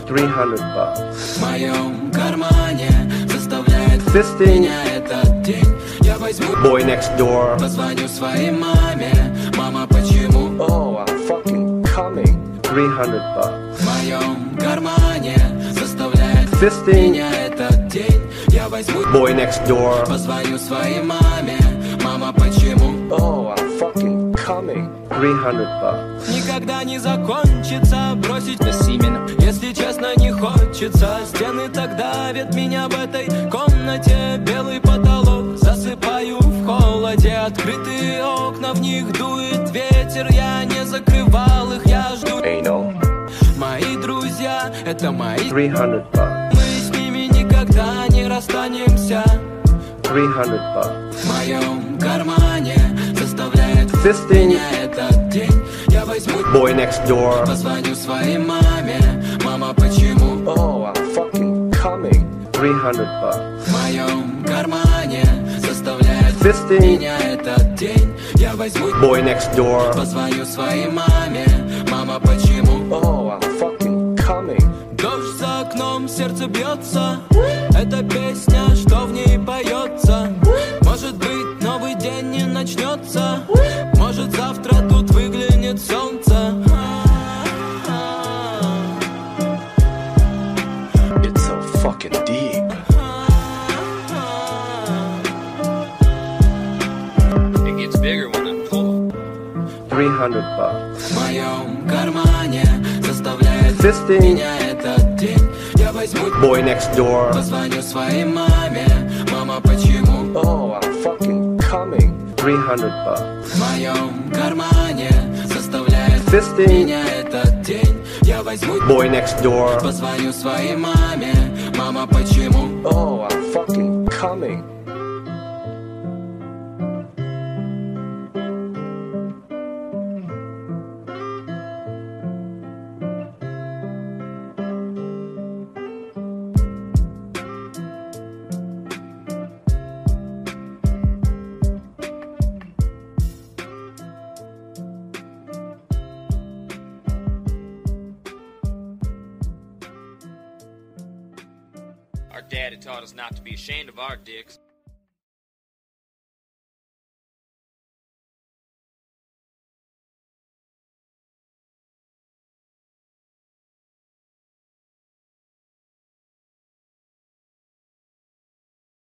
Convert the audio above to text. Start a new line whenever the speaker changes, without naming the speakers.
$300.
В моем кармане заставляет
Fisting.
меня этот день. Я возьму
Boy Next Door.
позвоню своей маме. Мама, почему?
Oh, I'm fucking coming.
$300.
В моем кармане заставляет
Fisting.
меня этот день. Я возьму
Boy Next Door.
позвоню своей маме. Мама, почему?
Oh, I'm fucking coming.
$300.
Никогда не закончится бросить семена. Если честно, не хочется. Стены так давят меня в этой комнате. Белый потолок, засыпаю в холоде. Открытые окна, в них дует ветер. Я не закрывал их, я жду.
Anal.
Мои друзья, это мои.
$300.
Мы с ними никогда не расстанемся.
$300.
В моем кармане заставляет
Fisting.
меня этот день. Я возьму
Boy Next Door.
позвоню своей маме. Мама, почему?
Oh, I'm fucking coming.
$300.
В моем кармане заставляет
Fisting.
меня этот день. Я возьму
Boy Next Door.
позвоню своей маме. Мама, почему?
Oh, I'm fucking coming.
Дождь за окном, сердце бьется. Это песня, что в ней поется. Может быть, новый день не начнется. Может, завтра тут выглянет солнце.
It's so fucking deep.
It gets bigger when I'm full.
$300.
В моем кармане заставляет
Fisting.
меня этот день. Я возьму
Boy Next Door.
позвоню своей маме. Мама, почему?
Oh, I'm fucking coming.
$300.
В моем кармане заставляет
Fisting.
меня этот день. Я возьму
Boy Next Door.
позвоню своей маме. Мама, почему?
Oh, I'm fucking coming.
Our daddy taught us not to be ashamed of our dicks.